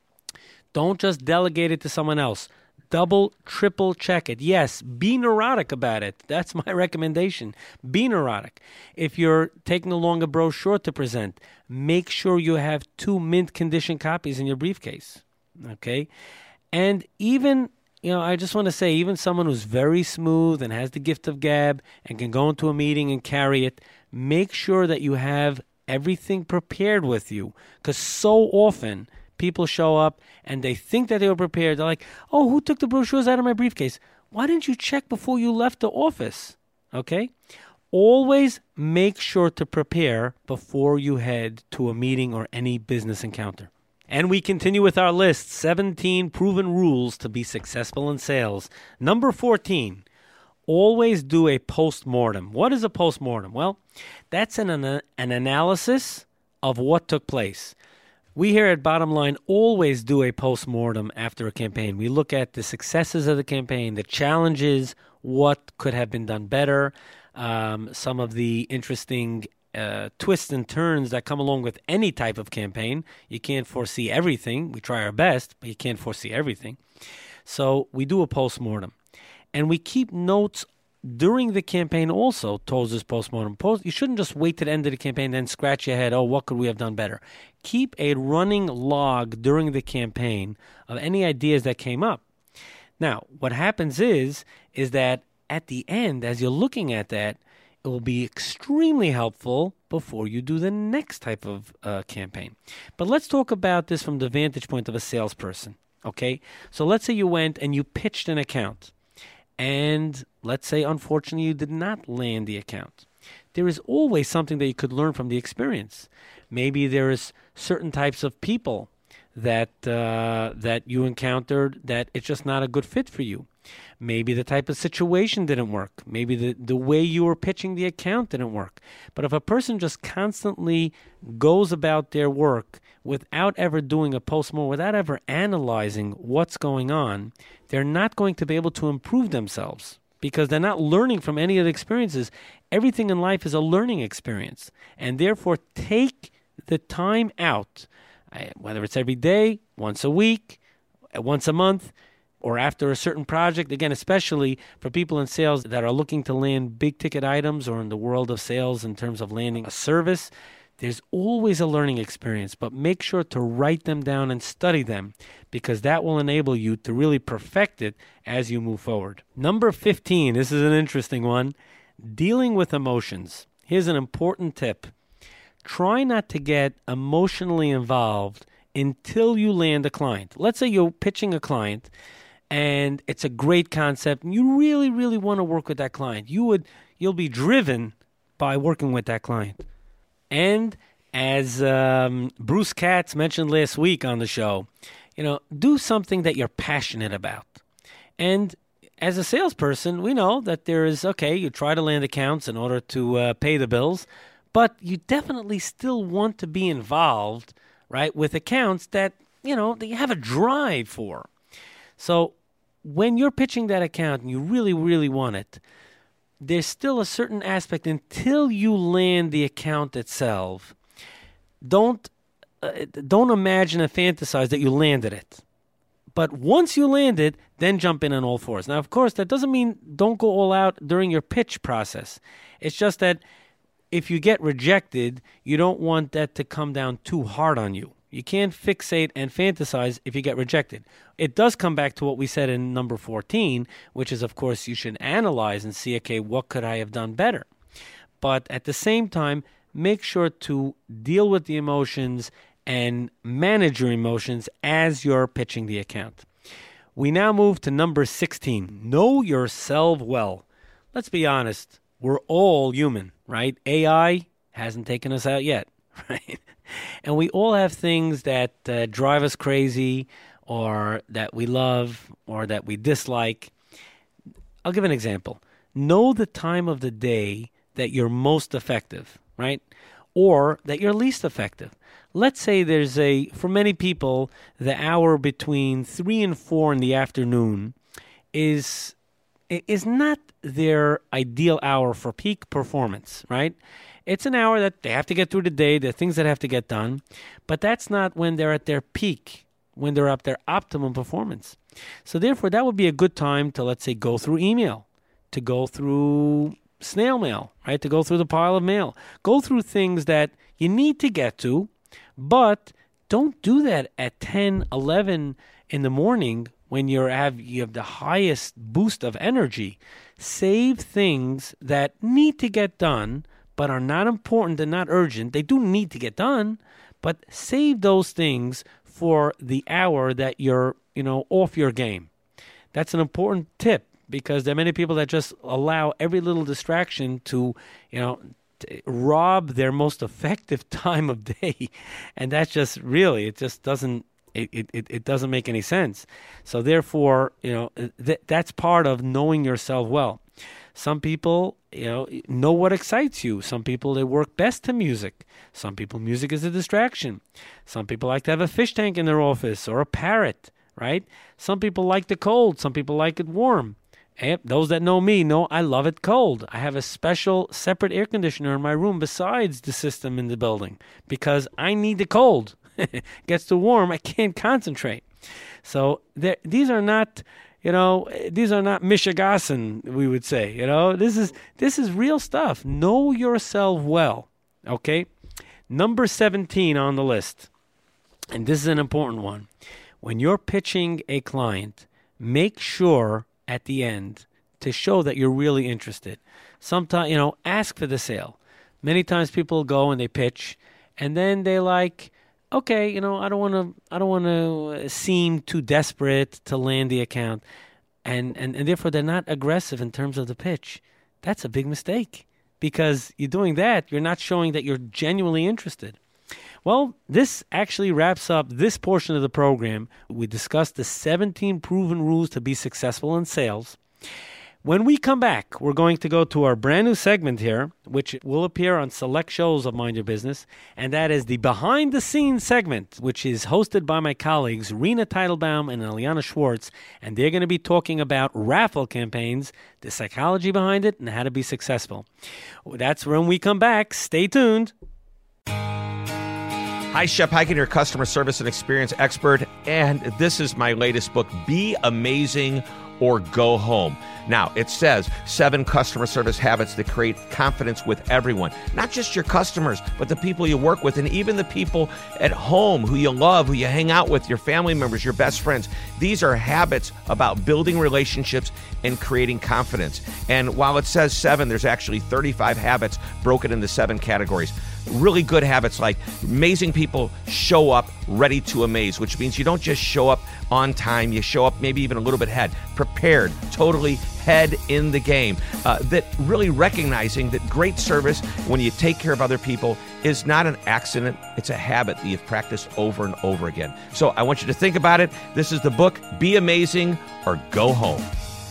Don't just delegate it to someone else. Double, triple check it. Yes, be neurotic about it. That's my recommendation. Be neurotic. If you're taking along a brochure to present, make sure you have two mint condition copies in your briefcase. Okay, and even, you know, I just want to say, even someone who's very smooth and has the gift of gab and can go into a meeting and carry it, make sure that you have everything prepared with you, because so often people show up and they think that they were prepared. They're like, oh, who took the brochures out of my briefcase? Why didn't you check before you left the office? Okay, always make sure to prepare before you head to a meeting or any business encounter. And we continue with our list, seventeen proven rules to be successful in sales. Number fourteen, always do a post-mortem. What is a post-mortem? Well, that's an, an, an analysis of what took place. We here at Bottom Line always do a post-mortem after a campaign. We look at the successes of the campaign, the challenges, what could have been done better, um, some of the interesting Uh, twists and turns that come along with any type of campaign. You can't foresee everything. We try our best, but you can't foresee everything. So we do a postmortem. And we keep notes during the campaign also towards this postmortem. Post, you shouldn't just wait to the end of the campaign and then scratch your head, oh, what could we have done better? Keep a running log during the campaign of any ideas that came up. Now, what happens is, is that at the end, as you're looking at that, it will be extremely helpful before you do the next type of uh, campaign. But let's talk about this from the vantage point of a salesperson, okay? So let's say you went and you pitched an account, and let's say, unfortunately, you did not land the account. There is always something that you could learn from the experience. Maybe there is certain types of people that uh, that you encountered that it's just not a good fit for you. Maybe the type of situation didn't work. Maybe the, the way you were pitching the account didn't work. But if a person just constantly goes about their work without ever doing a postmortem, without ever analyzing what's going on, they're not going to be able to improve themselves because they're not learning from any of the experiences. Everything in life is a learning experience. And therefore, take the time out, whether it's every day, once a week, once a month, or after a certain project, again, especially for people in sales that are looking to land big-ticket items or in the world of sales in terms of landing a service, there's always a learning experience, but make sure to write them down and study them because that will enable you to really perfect it as you move forward. Number fifteen, this is an interesting one, dealing with emotions. Here's an important tip. Try not to get emotionally involved until you land a client. Let's say you're pitching a client and it's a great concept and you really, really want to work with that client. You would, you'll be driven by working with that client. And as um, Bruce Katz mentioned last week on the show, you know, do something that you're passionate about. And as a salesperson, we know that there is, okay, you try to land accounts in order to uh, pay the bills, but you definitely still want to be involved, right, with accounts that, you know, that you have a drive for. So when you're pitching that account and you really, really want it, there's still a certain aspect until you land the account itself. Don't uh, don't imagine and fantasize that you landed it. But once you land it, then jump in on all fours. Now, of course, that doesn't mean don't go all out during your pitch process. It's just that if you get rejected, you don't want that to come down too hard on you. You can't fixate and fantasize if you get rejected. It does come back to what we said in number fourteen, which is, of course, you should analyze and see, okay, what could I have done better? But at the same time, make sure to deal with the emotions and manage your emotions as you're pitching the account. We now move to number sixteen. Know yourself well. Let's be honest. We're all human, right? A I hasn't taken us out yet, right? And we all have things that uh, drive us crazy or that we love or that we dislike. I'll give an example. Know the time of the day that you're most effective, right? Or that you're least effective. Let's say there's a, for many people, the hour between three and four in the afternoon is is not their ideal hour for peak performance, right? It's an hour that they have to get through the day, the things that have to get done, but that's not when they're at their peak, when they're at their optimum performance. So therefore, that would be a good time to, let's say, go through email, to go through snail mail, right? To go through the pile of mail. Go through things that you need to get to, but don't do that at ten, eleven in the morning when you have you have the highest boost of energy. Save things that need to get done, but are not important and not urgent. They do need to get done, but save those things for the hour that you're, you know, off your game. That's an important tip because there are many people that just allow every little distraction to, you know, to rob their most effective time of day. And that's just really, it just doesn't, It, it it doesn't make any sense. So therefore, you know, th- that's part of knowing yourself well. Some people, you know, know what excites you. Some people, they work best to music. Some people, music is a distraction. Some people like to have a fish tank in their office or a parrot, right? Some people like the cold. Some people like it warm. And those that know me know I love it cold. I have a special separate air conditioner in my room besides the system in the building because I need the cold. Gets too warm, I can't concentrate. So there, these are not, you know, these are not Michigassen, we would say. You know, this is this is real stuff. Know yourself well. Okay, number seventeen on the list, and this is an important one. When you're pitching a client, make sure at the end to show that you're really interested. Sometimes, you know, ask for the sale. Many times people go and they pitch, and then they like, okay, you know, I don't want to. I don't want to seem too desperate to land the account, and, and and therefore they're not aggressive in terms of the pitch. That's a big mistake because you're doing that. You're not showing that you're genuinely interested. Well, this actually wraps up this portion of the program. We discussed the seventeen proven rules to be successful in sales. When we come back, we're going to go to our brand new segment here, which will appear on select shows of Mind Your Business, and that is the Behind the Scenes segment, which is hosted by my colleagues Rena Teitelbaum and Eliana Schwartz, and they're going to be talking about raffle campaigns, the psychology behind it, and how to be successful. That's when we come back. Stay tuned. Hi, Shep Hyken, your customer service and experience expert, and this is my latest book, Be Amazing or Go Home. Now, it says seven customer service habits that create confidence with everyone, not just your customers, but the people you work with and even the people at home who you love, who you hang out with, your family members, your best friends. These are habits about building relationships and creating confidence. And while it says seven, there's actually thirty-five habits broken into seven categories. Really good habits like amazing people show up ready to amaze, which means you don't just show up on time, you show up maybe even a little bit ahead, prepared, totally head in the game. Uh, that really recognizing that great service when you take care of other people is not an accident, it's a habit that you've practiced over and over again. So I want you to think about it. This is the book, Be Amazing or Go Home.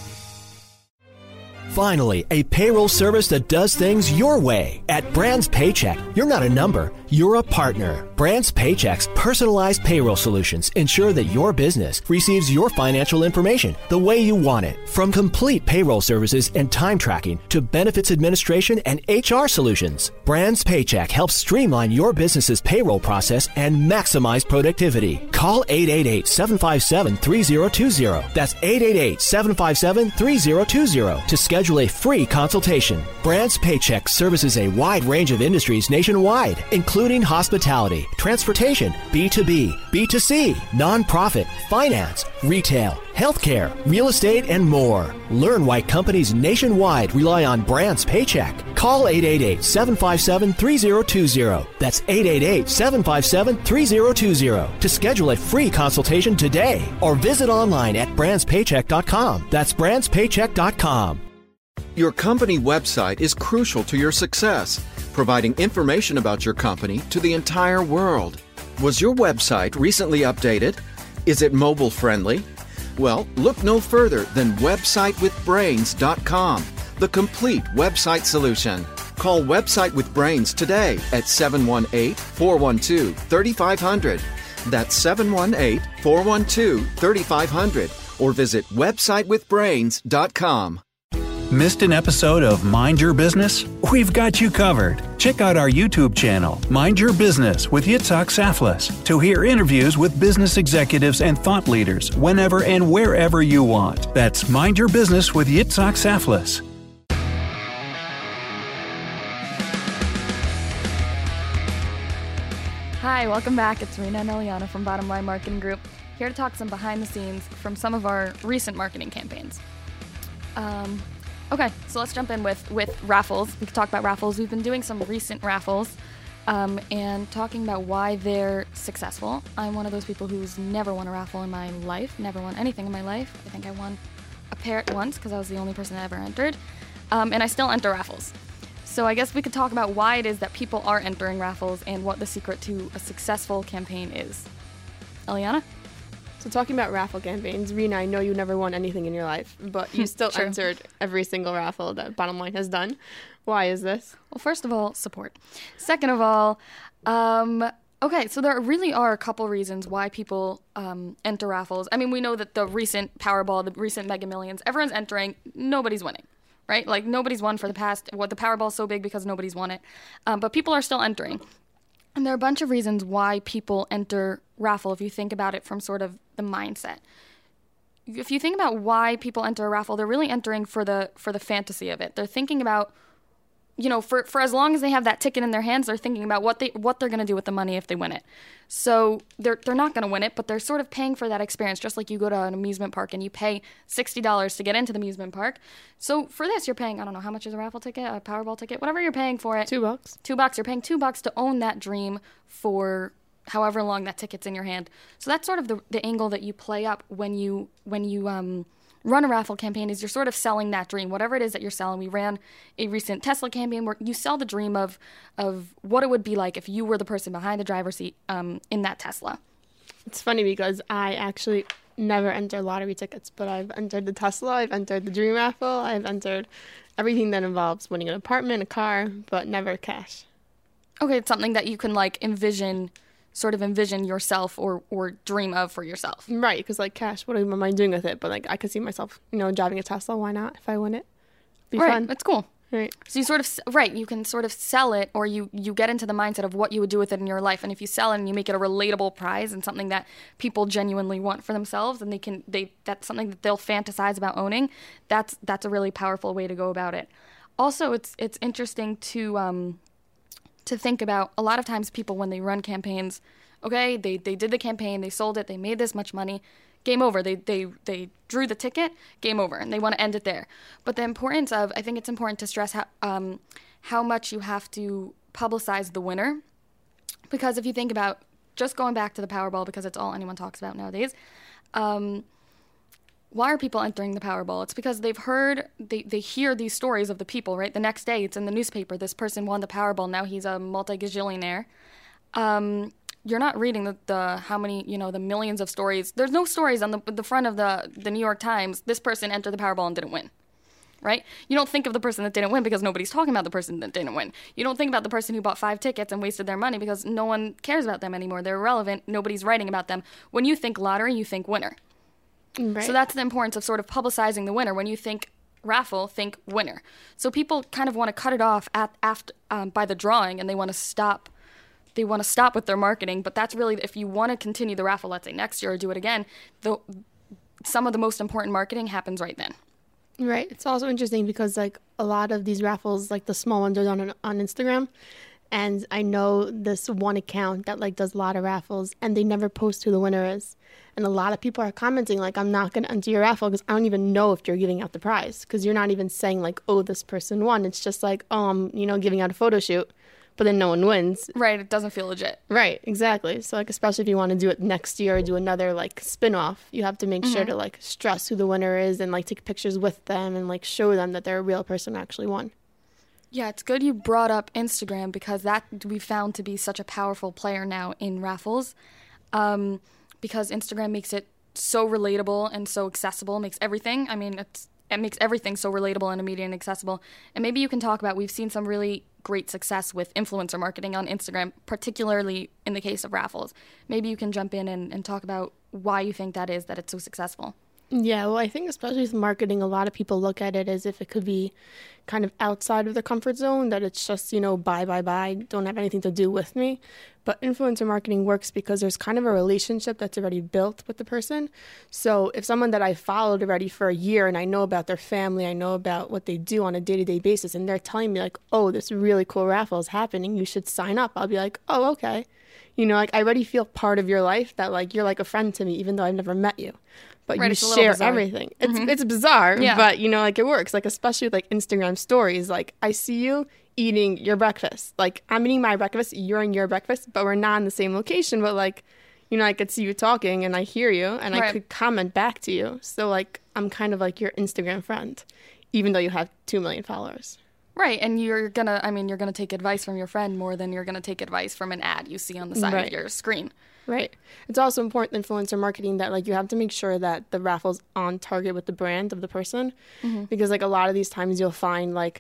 Finally, a payroll service that does things your way. At Brands Paycheck, you're not a number, you're a partner. Brands Paycheck's personalized payroll solutions ensure that your business receives your financial information the way you want it. From complete payroll services and time tracking to benefits administration and H R solutions, Brands Paycheck helps streamline your business's payroll process and maximize productivity. Call eight eight eight, seven five seven, three zero two zero. That's eight eight eight, seven five seven, three zero two zero to schedule a free consultation. Brands Paycheck services a wide range of industries nationwide, including including hospitality, transportation, B two B, B two C, nonprofit, finance, retail, healthcare, real estate, and more. Learn why companies nationwide rely on Brands Paycheck. Call eight eight eight, seven five seven, three zero two zero. That's eight eight eight, seven five seven, three zero two zero to schedule a free consultation today or visit online at brands paycheck dot com. That's brands paycheck dot com. Your company website is crucial to your success, providing information about your company to the entire world. Was your website recently updated? Is it mobile friendly? Well, look no further than website with brains dot com, the complete website solution. Call Website with Brains today at seven one eight, four one two, three five zero zero. That's seven one eight, four one two, three five zero zero or visit website with brains dot com. Missed an episode of Mind Your Business? We've got you covered. Check out our YouTube channel, Mind Your Business with Yitzhak Saflis, to hear interviews with business executives and thought leaders whenever and wherever you want. That's Mind Your Business with Yitzhak Saflis. Hi, welcome back. It's Rena and Eliana from Bottom Line Marketing Group, here to talk some behind the scenes from some of our recent marketing campaigns. Um... Okay, so let's jump in with, with raffles. We could talk about raffles. We've been doing some recent raffles um, and talking about why they're successful. I'm one of those people who's never won a raffle in my life, never won anything in my life. I think I won a parrot once because I was the only person that ever entered, um, and I still enter raffles. So I guess we could talk about why it is that people are entering raffles and what the secret to a successful campaign is. Eliana? So talking about raffle campaigns, Rena, I know you never won anything in your life, but you still True. entered every single raffle that Bottom Line has done. Why is this? Well, first of all, support. Second of all, um, okay, so there really are a couple reasons why people um, enter raffles. I mean, we know that the recent Powerball, the recent Mega Millions, everyone's entering, nobody's winning, right? Like, nobody's won for the past, what, the Powerball's so big because nobody's won it. Um, but people are still entering. And there are a bunch of reasons why people enter raffle if you think about it from sort of the mindset. If you think about why people enter a raffle, they're really entering for the for the fantasy of it. They're thinking about, you know, for, for as long as they have that ticket in their hands, they're thinking about what they what they're going to do with the money if they win it. So they're they're not going to win it, but they're sort of paying for that experience, just like you go to an amusement park and you pay sixty dollars to get into the amusement park. So for this, you're paying, I don't know, how much is a raffle ticket, a Powerball ticket, whatever you're paying for it. Two bucks. Two bucks. You're paying two bucks to own that dream for however long that ticket's in your hand. So that's sort of the the angle that you play up when you when you um run a raffle campaign, is you're sort of selling that dream, whatever it is that you're selling. We ran a recent Tesla campaign where you sell the dream of of what it would be like if you were the person behind the driver's seat um, in that Tesla. It's funny because I actually never enter lottery tickets, but I've entered the Tesla, I've entered the dream raffle, I've entered everything that involves winning an apartment, a car, but never cash. Okay, it's something that you can like envision, sort of envision yourself or or dream of for yourself. Right, because like cash, what am I doing with it? But like I could see myself, you know, driving a Tesla. Why not? If I win it, be right, fun. That's cool. Right. So you sort of right, you can sort of sell it, or you you get into the mindset of what you would do with it in your life. And if you sell it and you make it a relatable prize and something that people genuinely want for themselves, and they can they that's something that they'll fantasize about owning. That's that's a really powerful way to go about it. Also, it's it's interesting to um to think about. A lot of times, people when they run campaigns. Okay, they, they did the campaign, they sold it, they made this much money, game over. They they they drew the ticket, game over, and they want to end it there. But the importance of, I think it's important to stress how um, how much you have to publicize the winner. Because if you think about, just going back to the Powerball, because it's all anyone talks about nowadays, um, why are people entering the Powerball? It's because they've heard, they, they hear these stories of the people, right? The next day, it's in the newspaper, this person won the Powerball, now he's a multi-gajillionaire. Um... You're not reading the, the how many, you know, the millions of stories. There's no stories on the the front of the, the New York Times, this person entered the Powerball and didn't win, right? You don't think of the person that didn't win because nobody's talking about the person that didn't win. You don't think about the person who bought five tickets and wasted their money because no one cares about them anymore. They're irrelevant. Nobody's writing about them. When you think lottery, you think winner. Right. So that's the importance of sort of publicizing the winner. When you think raffle, think winner. So people kind of want to cut it off at after um, by the drawing, and they want to stop They want to stop with their marketing, but that's really, if you want to continue the raffle, let's say next year or do it again, the, some of the most important marketing happens right then. Right. It's also interesting because like a lot of these raffles, like the small ones are done on, on Instagram, And I know this one account that like does a lot of raffles, and they never post who the winner is. And a lot of people are commenting like, I'm not going to enter your raffle because I don't even know if you're giving out the prize, because you're not even saying like, oh, this person won. It's just like, oh, I'm, you know, giving out a photo shoot, but then no one wins. Right. It doesn't feel legit. Right. Exactly. So like, especially if you want to do it next year or do another like spin-off, you have to make mm-hmm. sure to like stress who the winner is and like take pictures with them and like show them that they're a real person who actually won. Yeah, it's good you brought up Instagram, because that we found to be such a powerful player now in raffles, um, because Instagram makes it so relatable and so accessible, makes everything, I mean, it's, it makes everything so relatable and immediate and accessible. And maybe you can talk about, we've seen some really great success with influencer marketing on Instagram, particularly in the case of raffles. Maybe you can jump in and, and talk about why you think that is, that it's so successful. Yeah, well, I think especially with marketing, a lot of people look at it as if it could be kind of outside of the comfort zone, that it's just, you know, buy, buy, buy, don't have anything to do with me. But influencer marketing works because there's kind of a relationship that's already built with the person. So if someone that I followed already for a year and I know about their family, I know about what they do on a day-to-day basis, and they're telling me like, oh, this really cool raffle is happening, you should sign up. I'll be like, oh, okay. You know, like I already feel part of your life, that like you're like a friend to me, even though I've never met you. But right, you share everything. It's mm-hmm. it's bizarre, yeah. but you know, like it works. Like especially with like Instagram stories, like I see you eating your breakfast. Like I'm eating my breakfast, you're in your breakfast, but we're not in the same location. But like, you know, I could see you talking and I hear you and right. I could comment back to you. So like I'm kind of like your Instagram friend, even though you have two million followers. Right, and you're gonna, I mean, you're gonna take advice from your friend more than you're gonna take advice from an ad you see on the side right. of your screen. Right. It's also important in influencer marketing that like you have to make sure that the raffle's on target with the brand of the person, mm-hmm. because like a lot of these times you'll find like,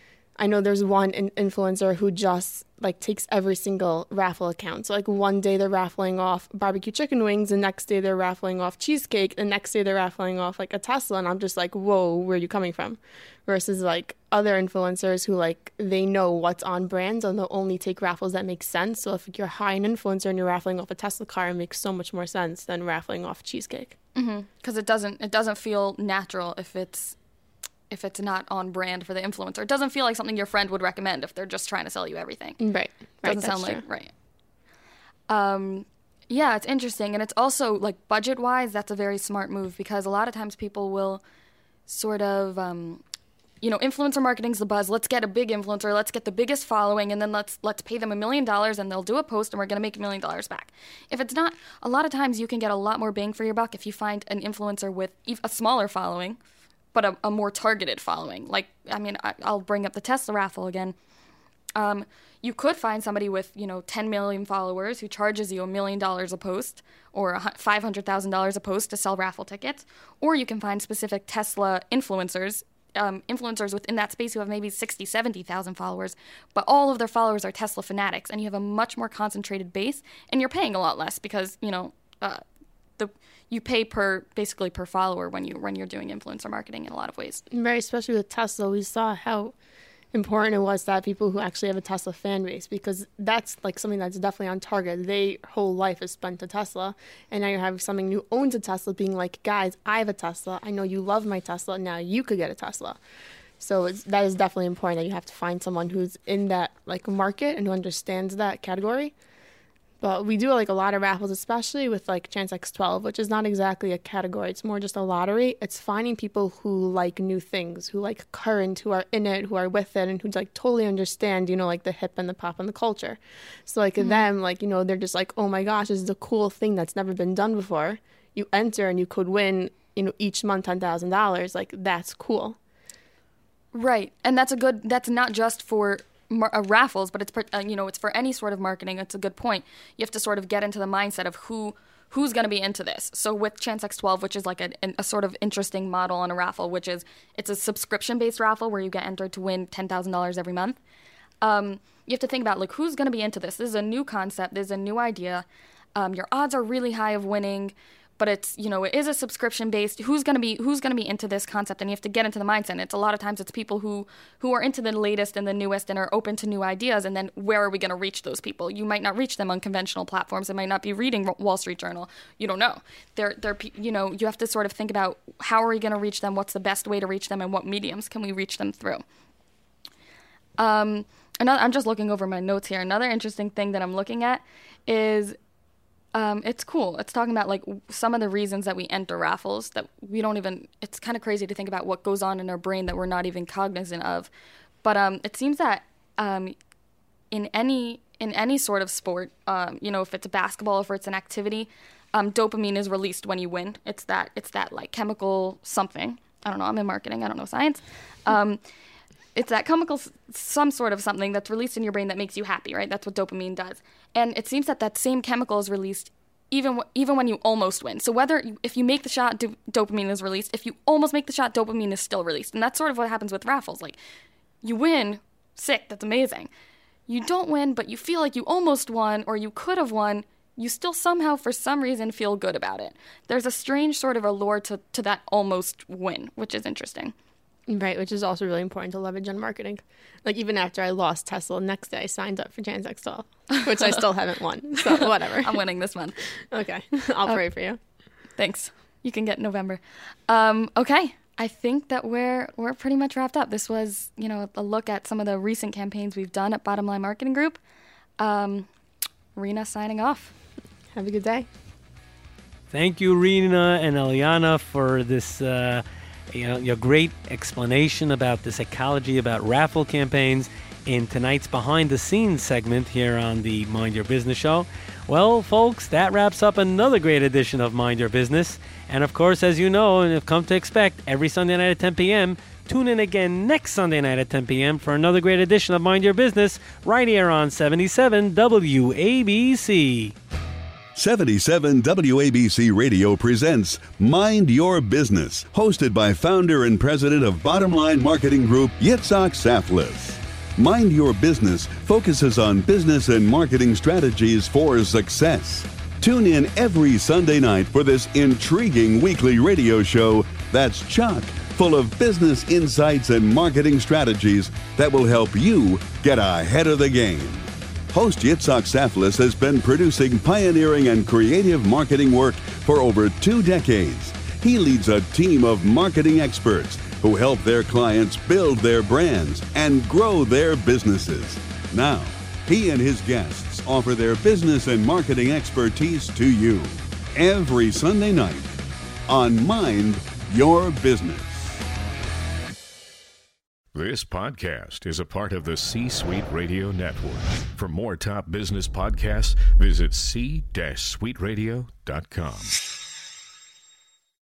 I know there's one in- influencer who just like takes every single raffle account. So like one day they're raffling off barbecue chicken wings, the next day they're raffling off cheesecake, the next day they're raffling off like a Tesla, and I'm just like, whoa, where are you coming from? Versus like other influencers who like they know what's on brand and they'll only take raffles that make sense. So if you're high an influencer and you're raffling off a Tesla car, it makes so much more sense than raffling off cheesecake. Mm-hmm. Because it doesn't it doesn't feel natural if it's if it's not on brand for the influencer. It doesn't feel like something your friend would recommend if they're just trying to sell you everything. Right. Doesn't right, sound like true. right. Um, yeah, it's interesting, and it's also like budget-wise, that's a very smart move, because a lot of times people will sort of, um, you know, influencer marketing's the buzz. Let's get a big influencer. Let's get the biggest following, and then let's let's pay them a million dollars, and they'll do a post, and we're going to make a million dollars back. If it's not, a lot of times you can get a lot more bang for your buck if you find an influencer with a smaller following, but a, a more targeted following. Like, I mean, I, I'll bring up the Tesla raffle again. Um, you could find somebody with, you know, ten million followers who charges you a million dollars a post or five hundred thousand dollars a post to sell raffle tickets. Or you can find specific Tesla influencers, um, influencers within that space who have maybe sixty, seventy thousand followers, but all of their followers are Tesla fanatics, and you have a much more concentrated base, and you're paying a lot less because, you know, uh, the you pay per basically per follower when you when you're doing influencer marketing in a lot of ways. Right, especially with Tesla, we saw how important it was to have people who actually have a Tesla fan base, because that's like something that's definitely on target. Their whole life is spent to Tesla, and now you're having someone who owns a Tesla being like, guys, I have a Tesla. I know you love my Tesla. Now you could get a Tesla. So it's, that is definitely important that you have to find someone who's in that like market and who understands that category. But we do like a lot of raffles, especially with like Chance X twelve, which is not exactly a category. It's more just a lottery. It's finding people who like new things, who like current, who are in it, who are with it, and who like totally understand, you know, like the hip and the pop and the culture. So like mm-hmm. them, like, you know, they're just like, oh my gosh, this is a cool thing that's never been done before. You enter and you could win, you know, each month ten thousand dollars. Like, that's cool. Right. And that's a good, that's not just for Mar- uh, raffles, but it's uh, you know, it's for any sort of marketing. It's a good point. You have to sort of get into the mindset of who who's going to be into this. So with Chance X twelve, which is like a, a sort of interesting model on a raffle, which is it's a subscription based raffle where you get entered to win ten thousand dollars every month. Um, you have to think about like who's going to be into this. This is a new concept. This is a new idea. Um, your odds are really high of winning. But it's, you know, it is a subscription based. Who's gonna be who's gonna be into this concept, and you have to get into the mindset. And it's a lot of times it's people who who are into the latest and the newest and are open to new ideas. And then where are we gonna reach those people? You might not reach them on conventional platforms. It might not be reading Wall Street Journal. You don't know. They're they're you know you have to sort of think about how are we gonna reach them? What's the best way to reach them, and what mediums can we reach them through? Um, another, I'm just looking over my notes here. Another interesting thing that I'm looking at is um, it's cool. It's talking about like some of the reasons that we enter raffles that we don't even, it's kind of crazy to think about what goes on in our brain that we're not even cognizant of. But um, it seems that um, in any in any sort of sport, um, you know, if it's a basketball, if it's an activity, um, dopamine is released when you win. It's that it's that like chemical something. I don't know. I'm in marketing. I don't know science. Um, it's that chemical, some sort of something that's released in your brain that makes you happy, right? That's what dopamine does. And it seems that that same chemical is released even even when you almost win. So whether you, if you make the shot, do, dopamine is released. If you almost make the shot, dopamine is still released. And that's sort of what happens with raffles. Like, you win, sick, that's amazing. You don't win, but you feel like you almost won or you could have won. You still somehow, for some reason, feel good about it. There's a strange sort of allure to, to that almost win, which is interesting. Right, which is also really important to leverage on marketing. Like, even after I lost Tesla, next day I signed up for Jansex twelve, which I still haven't won. So, whatever. I'm winning this month. Okay. I'll uh, pray for you. Thanks. You can get November. Um, okay. I think that we're we're pretty much wrapped up. This was, you know, a look at some of the recent campaigns we've done at Bottom Line Marketing Group. Um, Rena signing off. Have a good day. Thank you, Rena and Eliana, for this uh, you know, your great explanation about the psychology about raffle campaigns in tonight's Behind the Scenes segment here on the Mind Your Business show. Well, folks, that wraps up another great edition of Mind Your Business. And of course, as you know and have come to expect, every Sunday night at ten p.m., tune in again next Sunday night at ten p.m. for another great edition of Mind Your Business right here on seventy-seven W A B C. seventy-seven W A B C Radio presents Mind Your Business, hosted by founder and president of Bottom Line Marketing Group, Yitzhak Saflis. Mind Your Business focuses on business and marketing strategies for success. Tune in every Sunday night for this intriguing weekly radio show that's chock full of business insights and marketing strategies that will help you get ahead of the game. Host Yitzhak Saflis has been producing pioneering and creative marketing work for over two decades. He leads a team of marketing experts who help their clients build their brands and grow their businesses. Now, he and his guests offer their business and marketing expertise to you every Sunday night on Mind Your Business. This podcast is a part of the C-Suite Radio Network. For more top business podcasts, visit c suite radio dot com.